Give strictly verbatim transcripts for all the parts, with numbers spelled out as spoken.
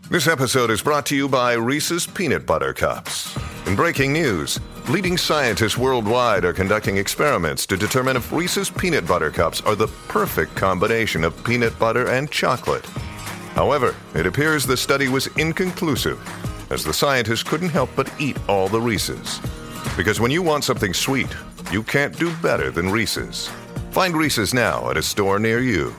This episode is brought to you by Reese's Peanut Butter Cups. In breaking news, leading scientists worldwide are conducting experiments to determine if Reese's Peanut Butter Cups are the perfect combination of peanut butter and chocolate. However, it appears the study was inconclusive, as the scientists couldn't help but eat all the Reese's. Because when you want something sweet, you can't do better than Reese's. Find Reese's now at a store near you.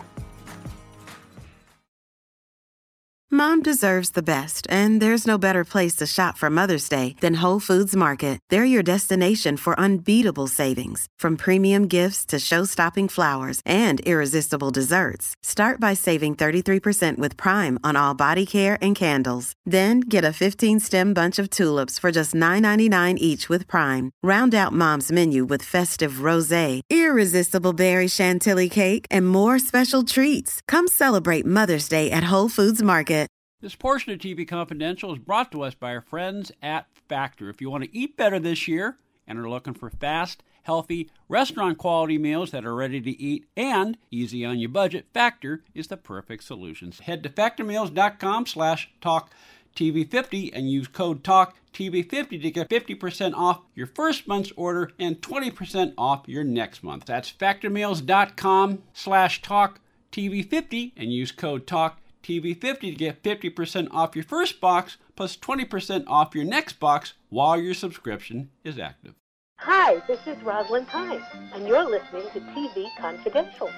Mom deserves the best, and there's no better place to shop for Mother's Day than Whole Foods Market. They're your destination for unbeatable savings, from premium gifts to show-stopping flowers and irresistible desserts. Start by saving thirty-three percent with Prime on all body care and candles. Then get a fifteen-stem bunch of tulips for just nine ninety-nine each with Prime. Round out Mom's menu with festive rosé, irresistible berry chantilly cake, and more special treats. Come celebrate Mother's Day at Whole Foods Market. This portion of T V Confidential is brought to us by our friends at Factor. If you want to eat better this year and are looking for fast, healthy, restaurant-quality meals that are ready to eat and easy on your budget, Factor is the perfect solution. Head to factormeals.com slash talk TV50 and use code talk T V fifty to get fifty percent off your first month's order and twenty percent off your next month. That's factormeals.com slash talk TV50 and use code talk T V fifty to get fifty percent off your first box plus twenty percent off your next box while your subscription is active. Hi, this is Rosalind Hines, and you're listening to T V Confidential.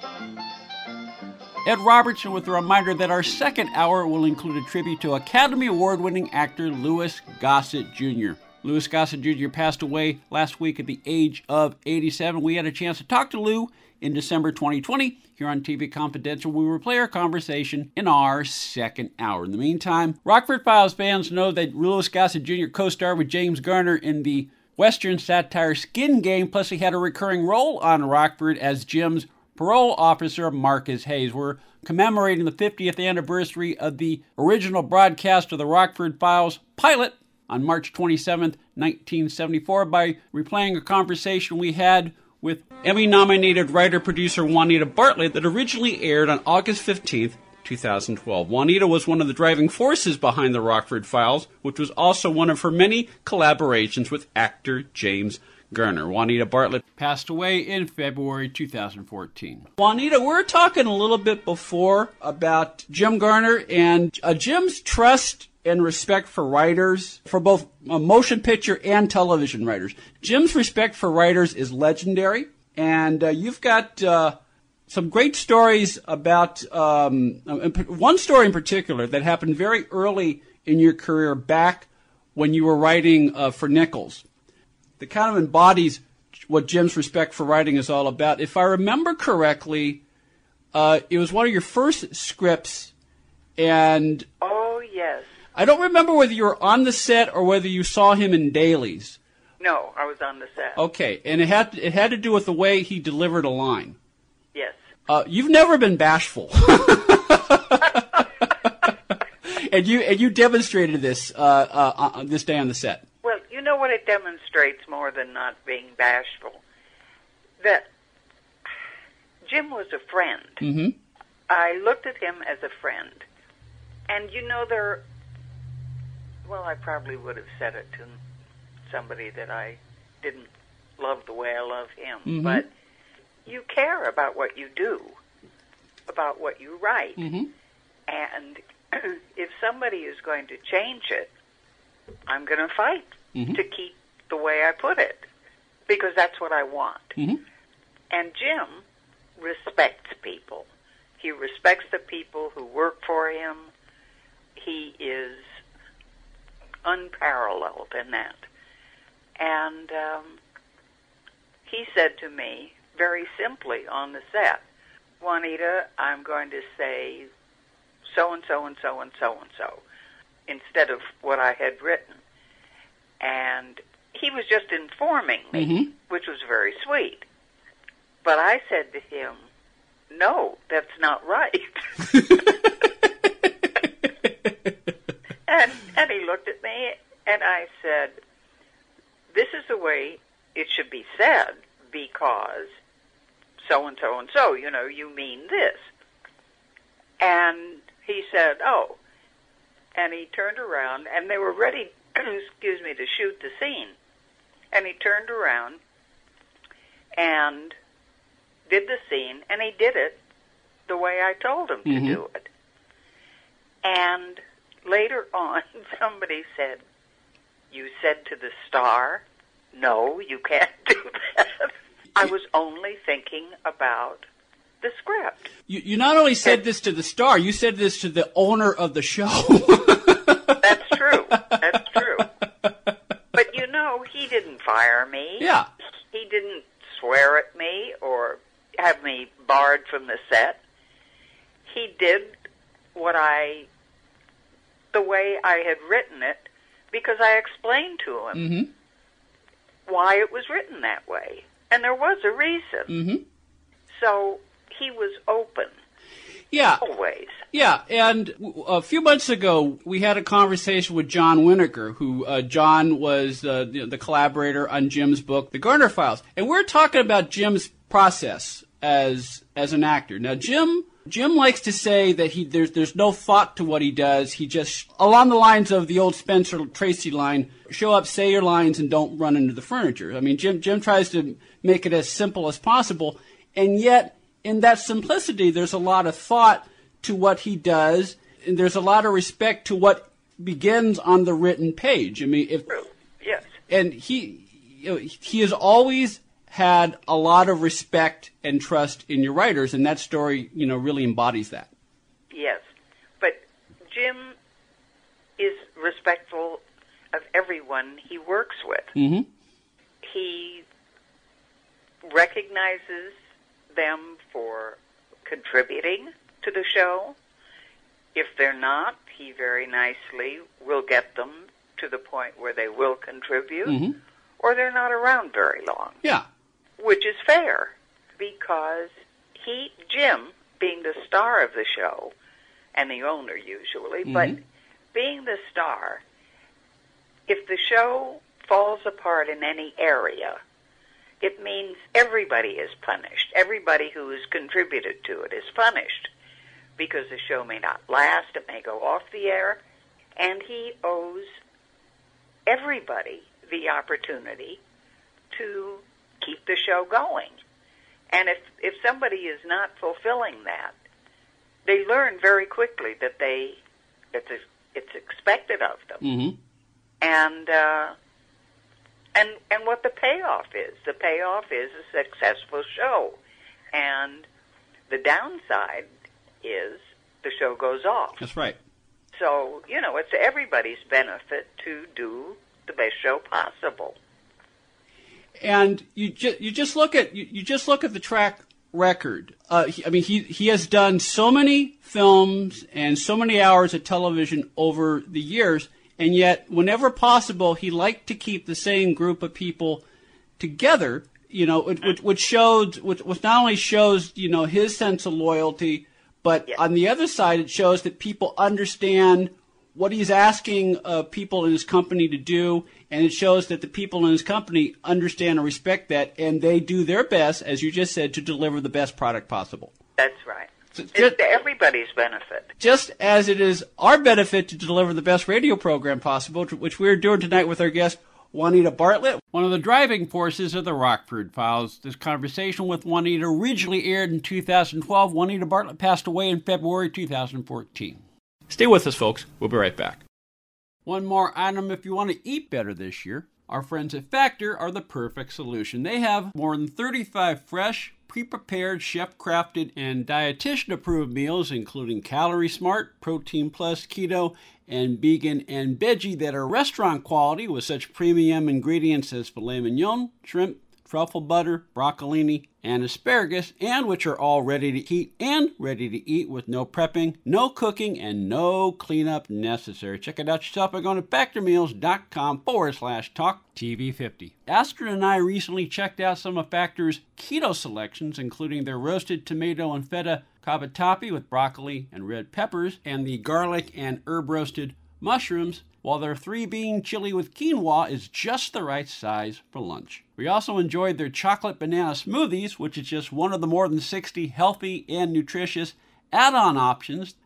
Ed Robertson with a reminder that our second hour will include a tribute to Academy Award-winning actor Louis Gossett Junior Louis Gossett Junior passed away last week at the age of eighty-seven. We had a chance to talk to Lou in December twenty twenty. Here on T V Confidential, we will play our conversation in our second hour. In the meantime, Rockford Files fans know that Louis Gossett Junior co-starred with James Garner in the Western satire Skin Game, plus he had a recurring role on Rockford as Jim's parole officer, Marcus Hayes. We're commemorating the fiftieth anniversary of the original broadcast of the Rockford Files pilot on March twenty-seventh, nineteen seventy-four, by replaying a conversation we had with Emmy-nominated writer-producer Juanita Bartlett that originally aired on August fifteenth, two thousand twelve. Juanita was one of the driving forces behind the Rockford Files, which was also one of her many collaborations with actor James Garner. Juanita Bartlett passed away in February two thousand fourteen. Juanita, we were talking a little bit before about Jim Garner and uh, Jim's trust and respect for writers, for both uh, motion picture and television writers. Jim's respect for writers is legendary, and uh, you've got uh, some great stories about, um, one story in particular that happened very early in your career back when you were writing uh, for Nichols. That kind of embodies what Jim's respect for writing is all about. If I remember correctly, uh, it was one of your first scripts, and Oh, yes. I don't remember whether you were on the set or whether you saw him in dailies. No, I was on the set. Okay, and it had it had to do with the way he delivered a line. Yes. Uh, you've never been bashful, and you and you demonstrated this uh, uh, on this day on the set. Well, you know what it demonstrates more than not being bashful? That Jim was a friend. Mm-hmm. I looked at him as a friend. And, you know, there, well, I probably would have said it to somebody that I didn't love the way I love him. Mm-hmm. But you care about what you do, about what you write. Mm-hmm. And if somebody is going to change it, I'm going to fight mm-hmm. to keep the way I put it, because that's what I want. Mm-hmm. And Jim respects people. He respects the people who work for him. He is unparalleled in that. And um, he said to me very simply on the set, Juanita, I'm going to say so-and-so and so and so and so instead of what I had written. And he was just informing me, mm-hmm. which was very sweet. But I said to him, no, that's not right. and, and he looked at me, and I said, this is the way it should be said, because so-and-so and so, you know, you mean this. And he said, oh, and he turned around, and they were ready, excuse me, to shoot the scene. And he turned around and did the scene, and he did it the way I told him mm-hmm. to do it. And later on, somebody said, "You said to the star, no, you can't do that." I was only thinking about the script. You, you not only said and, this to the star, you said this to the owner of the show. That's true. That's true. But, you know, he didn't fire me. Yeah. He didn't swear at me or have me barred from the set. He did what I, the way I had written it, because I explained to him mm-hmm. why it was written that way. And there was a reason. Mm-hmm. So he was open. Yeah. Always. Yeah, and a few months ago, we had a conversation with John Winokur, who uh, John was uh, the, the collaborator on Jim's book, The Garner Files. And we're talking about Jim's process as as an actor. Now, Jim Jim likes to say that he there's there's no thought to what he does. He just, along the lines of the old Spencer Tracy line, show up, say your lines, and don't run into the furniture. I mean, Jim Jim tries to make it as simple as possible, and yet in that simplicity, there's a lot of thought to what he does, and there's a lot of respect to what begins on the written page. I mean, if yes, and he you know, he has always had a lot of respect and trust in your writers, and that story, you know, really embodies that. Yes, but Jim is respectful of everyone he works with. Mm-hmm. He recognizes them for contributing to the show. If they're not, he very nicely will get them to the point where they will contribute, mm-hmm. or they're not around very long. Yeah. Which is fair, because he, Jim, being the star of the show, and the owner usually, mm-hmm. but being the star, if the show falls apart in any area, it means everybody is punished. Everybody who has contributed to it is punished, because the show may not last, it may go off the air, and he owes everybody the opportunity to keep the show going. And if if somebody is not fulfilling that, they learn very quickly that they it's a, it's expected of them. Mm-hmm. And uh, and and what the payoff is. The payoff is a successful show. And the downside is the show goes off. That's right. So, you know, it's everybody's benefit to do the best show possible. And you just you just look at you, you just look at the track record. Uh, he, I mean, he he has done so many films and so many hours of television over the years, and yet, whenever possible, he liked to keep the same group of people together. You know, which, which shows which, which not only shows you know his sense of loyalty, but yes. on the other side, it shows that people understand what he's asking uh, people in his company to do, and it shows that the people in his company understand and respect that, and they do their best, as you just said, to deliver the best product possible. That's right. So it's just, to everybody's benefit. Just as it is our benefit to deliver the best radio program possible, which we're doing tonight with our guest, Juanita Bartlett. One of the driving forces of the Rockford Files. This conversation with Juanita originally aired in two thousand twelve. Juanita Bartlett passed away in February two thousand fourteen. Stay with us, folks. We'll be right back. One more item if you want to eat better this year. Our friends at Factor are the perfect solution. They have more than thirty-five fresh, pre-prepared, chef-crafted, and dietitian-approved meals, including Calorie Smart, Protein Plus, Keto, and Vegan and Veggie that are restaurant quality with such premium ingredients as filet mignon, shrimp, truffle butter, broccolini, and asparagus, and which are all ready to heat and ready to eat with no prepping, no cooking, and no cleanup necessary. Check it out yourself by going to factormeals.com forward slash talk TV50. Astrid and I recently checked out some of Factor's keto selections, including their roasted tomato and feta cavatappi with broccoli and red peppers, and the garlic and herb roasted mushrooms, while their three-bean chili with quinoa is just the right size for lunch. We also enjoyed their chocolate banana smoothies, which is just one of the more than sixty healthy and nutritious add-on options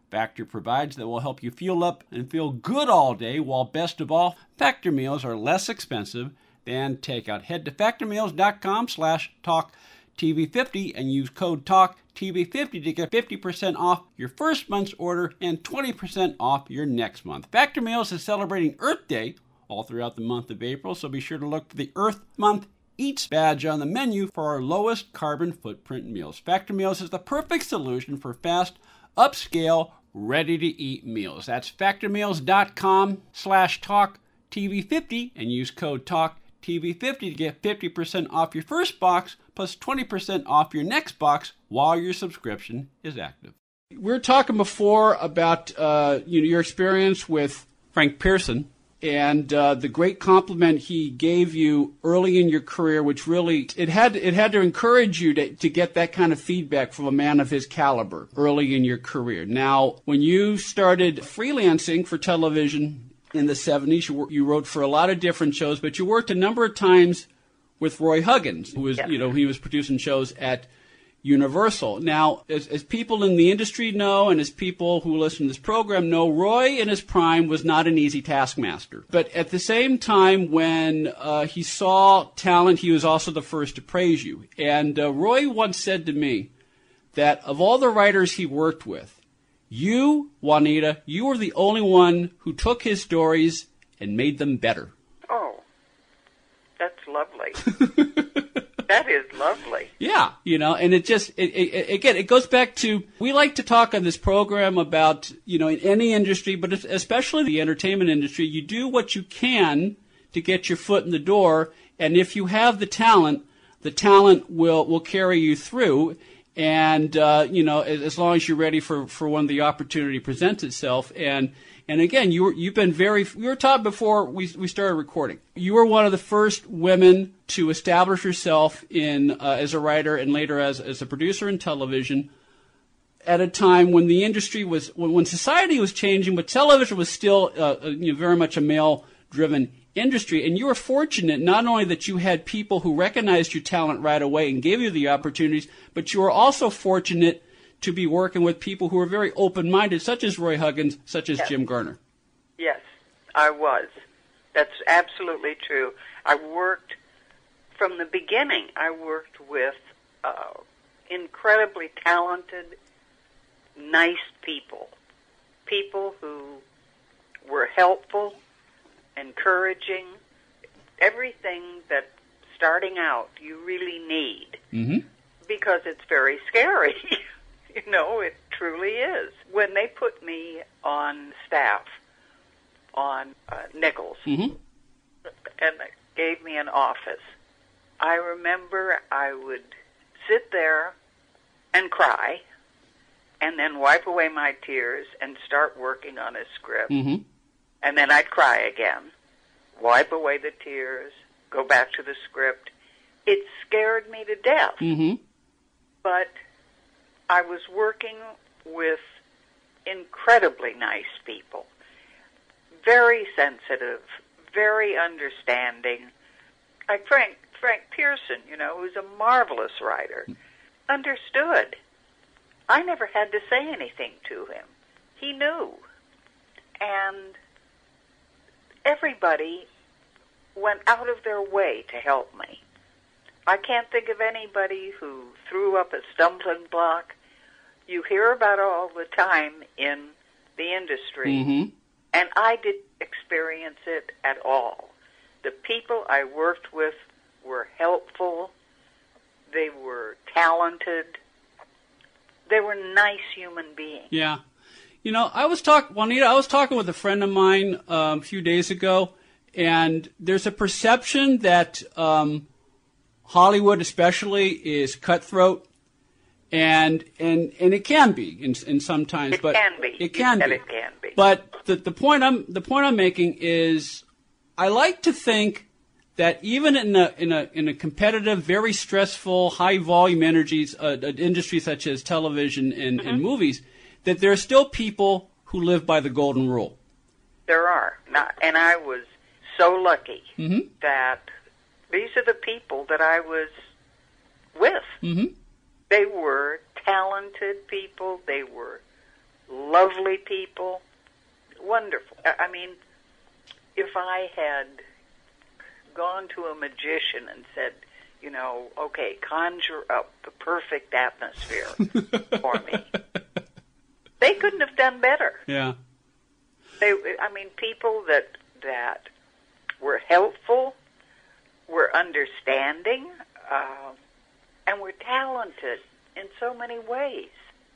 Factor provides that will help you fuel up and feel good all day, while best of all, Factor meals are less expensive than takeout. Head to factormeals.com slash talk TV fifty and use code talk T V fifty to get fifty percent off your first month's order and twenty percent off your next month. Factor Meals is celebrating Earth Day all throughout the month of April, so be sure to look for the Earth Month Eats badge on the menu for our lowest carbon footprint meals. Factor Meals is the perfect solution for fast, upscale, ready-to-eat meals. That's factormeals.com slash talk TV50 and use code talk T V fifty to get fifty percent off your first box plus twenty percent off your next box while your subscription is active. We were talking before about uh, you know, your experience with Frank Pearson and uh, the great compliment he gave you early in your career, which really it had it had to encourage you to, to get that kind of feedback from a man of his caliber early in your career. Now, when you started freelancing for television in the seventies, you, you wrote for a lot of different shows, but you worked a number of times with Roy Huggins, who was, yeah. you know, he was producing shows at Universal. Now, as, as people in the industry know, and as people who listen to this program know, Roy in his prime was not an easy taskmaster. But at the same time, when uh, he saw talent, he was also the first to praise you. And uh, Roy once said to me that of all the writers he worked with, you, Juanita, you were the only one who took his stories and made them better. Oh, that's lovely. That is lovely. Yeah, you know, and it just, it, it, again, it goes back to, we like to talk on this program about, you know, in any industry, but especially the entertainment industry, you do what you can to get your foot in the door, and if you have the talent, the talent will, will carry you through, and, uh, you know, as, as long as you're ready for, for when the opportunity presents itself. And And again, you were, you've been very, we were taught before we, we started recording, you were one of the first women to establish yourself in, uh, as a writer and later as, as a producer in television at a time when the industry was, when, when society was changing, but television was still uh, you know, very much a male-driven industry. And you were fortunate not only that you had people who recognized your talent right away and gave you the opportunities, but you were also fortunate to be working with people who are very open-minded, such as Roy Huggins, such as yes. Jim Garner. Yes, I was. That's absolutely true. I worked, from the beginning, I worked with uh, incredibly talented, nice people, people who were helpful, encouraging, everything that starting out you really need, mm-hmm. because it's very scary. You know, it truly is. When they put me on staff on uh, Nichols mm-hmm. and gave me an office, I remember I would sit there and cry and then wipe away my tears and start working on a script. Mm-hmm. And then I'd cry again, wipe away the tears, go back to the script. It scared me to death. Mm-hmm. But I was working with incredibly nice people, very sensitive, very understanding. Like Frank, Frank Pearson, you know, who's a marvelous writer, understood. I never had to say anything to him. He knew. And everybody went out of their way to help me. I can't think of anybody who threw up a stumbling block. You hear about it all the time in the industry, mm-hmm. and I didn't experience it at all. The people I worked with were helpful. They were talented. They were nice human beings. Yeah. You know, I was talking, Juanita, I was talking with a friend of mine um, a few days ago, and there's a perception that um, Hollywood especially is cutthroat, and and and it can be in in sometimes, it but can be. It can you be. It can be. But the the point I'm the point I'm making is, I like to think that even in a in a in a competitive, very stressful, high volume energies uh, industry such as television and, mm-hmm. and movies, that there are still people who live by the golden rule. There are, Not, and I was so lucky mm-hmm. that these are the people that I was with. Mm-hmm. They were talented people. They were lovely people, wonderful. I mean, if I had gone to a magician and said, you know, okay, conjure up the perfect atmosphere for me, they couldn't have done better. Yeah. They, I mean, people that that were helpful, were understanding, uh, and were talented in so many ways.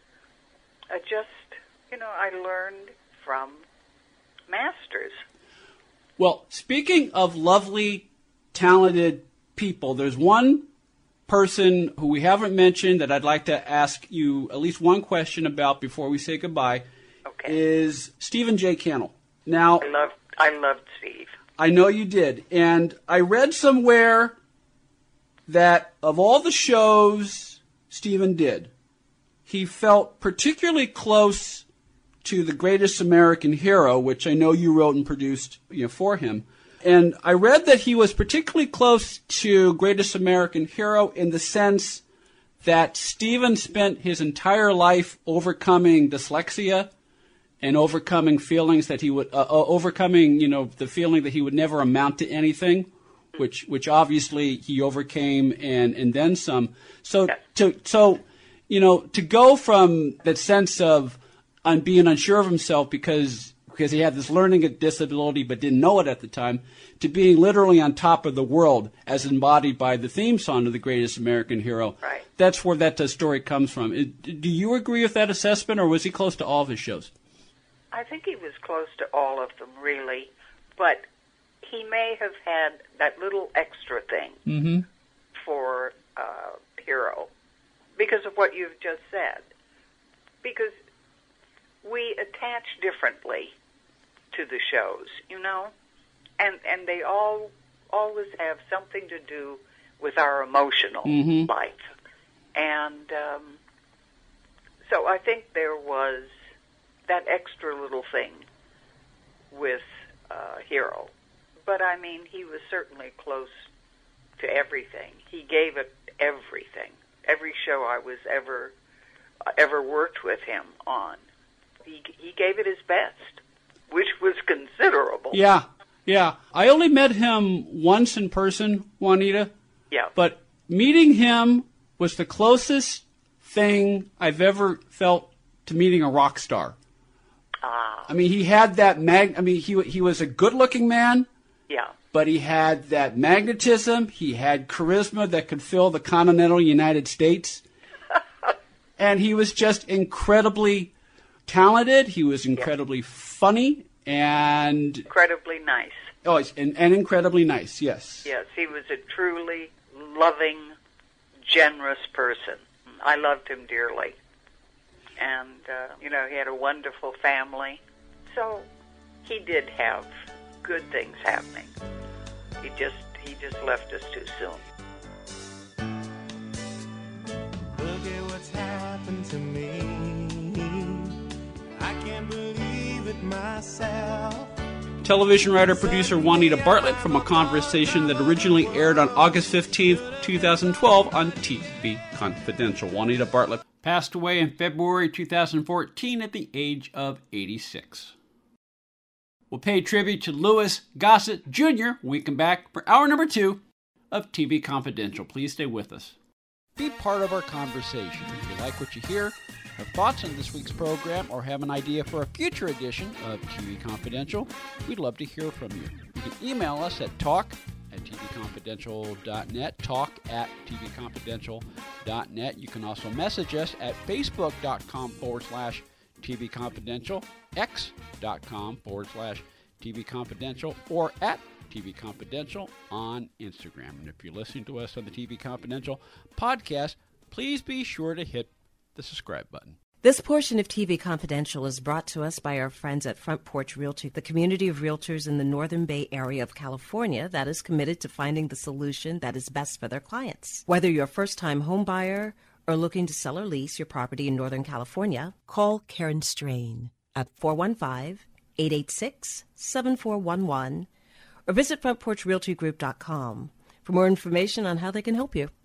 I just, you know, I learned from masters. Well, speaking of lovely, talented people, there's one person who we haven't mentioned that I'd like to ask you at least one question about before we say goodbye. Okay. Is Stephen J. Cannell. Now, I loved, I loved Steve. I know you did. And I read somewhere that of all the shows Stephen did, he felt particularly close to The Greatest American Hero, which I know you wrote and produced, you know, for him. And I read that he was particularly close to Greatest American Hero in the sense that Stephen spent his entire life overcoming dyslexia and overcoming feelings that he would, uh, overcoming, you know, the feeling that he would never amount to anything, which which obviously he overcame and, and then some. So to so, you know, to go from that sense of on being unsure of himself because because he had this learning disability but didn't know it at the time, to being literally on top of the world as embodied by the theme song of The Greatest American Hero. Right. That's where that uh, story comes from. It, do you agree with that assessment, or was he close to all of his shows? I think he was close to all of them, really, but he may have had that little extra thing mm-hmm. for uh, Hero because of what you've just said. Because we attach differently to the shows, you know, and and they all always have something to do with our emotional mm-hmm. life. And um, so I think there was that extra little thing with uh, Hero. But, I mean, he was certainly close to everything. He gave it everything. Every show I was ever ever worked with him on, he, he gave it his best, which was considerable. Yeah, yeah. I only met him once in person, Juanita. Yeah. But meeting him was the closest thing I've ever felt to meeting a rock star. Ah. I mean, he had that mag. I mean, he he was a good-looking man. Yeah. But he had that magnetism. He had charisma that could fill the continental United States. And he was just incredibly talented. He was incredibly yeah. funny and incredibly nice. Oh, and, and incredibly nice. Yes. Yes, he was a truly loving, generous person. I loved him dearly. And, uh, you know, he had a wonderful family. So he did have good things happening. He just he just left us too soon. Look at what's happened to me. I can't believe it myself. Television writer producer Juanita Bartlett from a conversation that originally aired on August fifteenth, twenty twelve on T V Confidential. Juanita Bartlett passed away in February two thousand fourteen at the age of eighty-six. We'll pay tribute to Louis Gossett Junior when we come back for hour number two of T V Confidential. Please stay with us. Be part of our conversation. If you like what you hear, have thoughts on this week's program, or have an idea for a future edition of T V Confidential, we'd love to hear from you. You can email us at talk at t v confidential dot net, talk at t v confidential dot net. You can also message us at facebook.com forward slash TV Confidential, x.com forward slash TV Confidential, or at T V Confidential on Instagram. And if you're listening to us on the T V Confidential podcast, please be sure to hit the subscribe button. This portion of T V Confidential is brought to us by our friends at Front Porch Realty, the community of realtors in the Northern Bay area of California that is committed to finding the solution that is best for their clients. Whether you're a first-time home buyer or looking to sell or lease your property in Northern California, call Karen Strain at four one five, eight eight six, seven four one one or visit front porch realty group dot com for more information on how they can help you.